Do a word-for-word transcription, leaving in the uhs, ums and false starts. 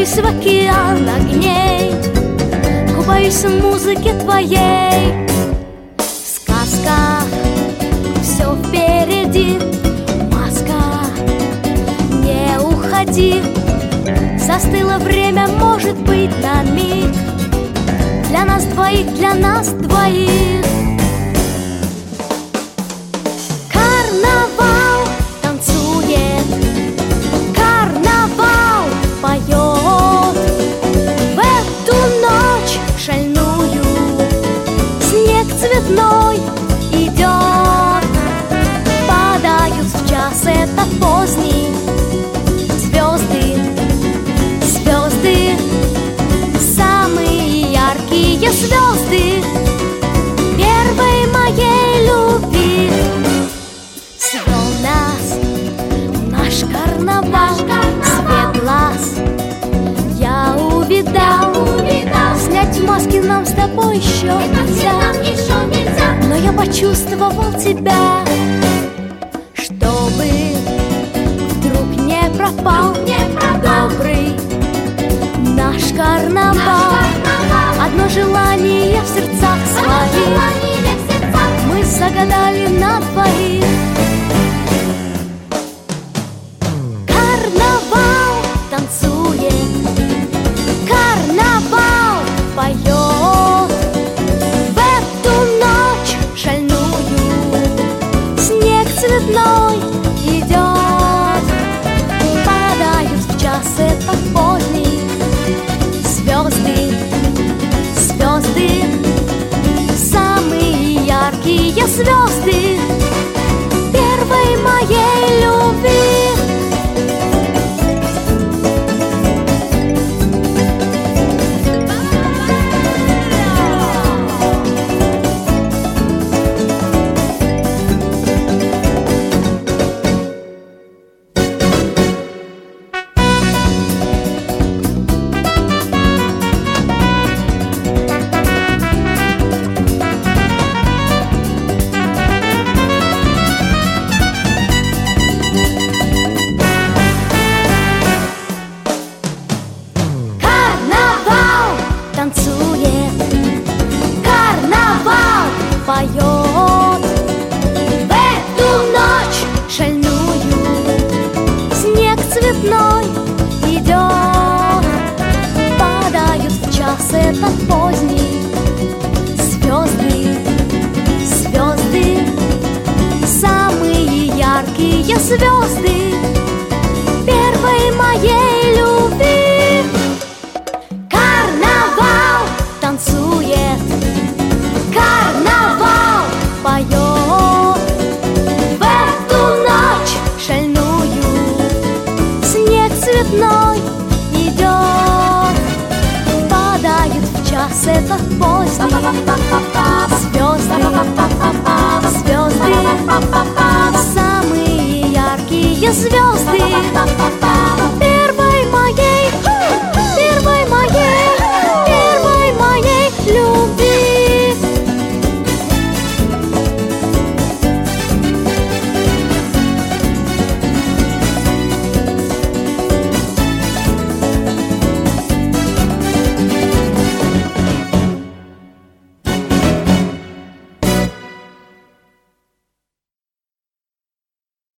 Купаюсь в океан огней, купаюсь в музыке твоей. В сказках все впереди, маска, не уходи. Застыло время, может быть, на миг. Для нас двоих, для нас двоих. Карнавал танцует, карнавал поет. В эту ночь шальную снег цветной идет. Падают в час этот поздний звезды, звезды, самые яркие звезды первой моей любви. Свел нас наш карнавал, свет глаз я увидал. Снять маски нам с тобой еще нельзя, но я почувствовал тебя, чтобы вдруг не пропал добрый наш карнавал. Одно желание в сердцах своих мы загадали на двоих. Карнавал танцует, карнавал поет. В эту ночь шальную снег цветной идет. Падают в час этот поздний звезды, звезды, самые яркие звезды первой моей любви. Танцует, карнавал поет. В эту ночь шальную снег цветной идет. Падают в час этот поздний звезды, звезды, самые яркие звезды первой моей любви. Танцует, карнавал поет. В эту ночь шальную снег цветной идет. Падают в час этот поздний звезды, звезды, самые яркие звезды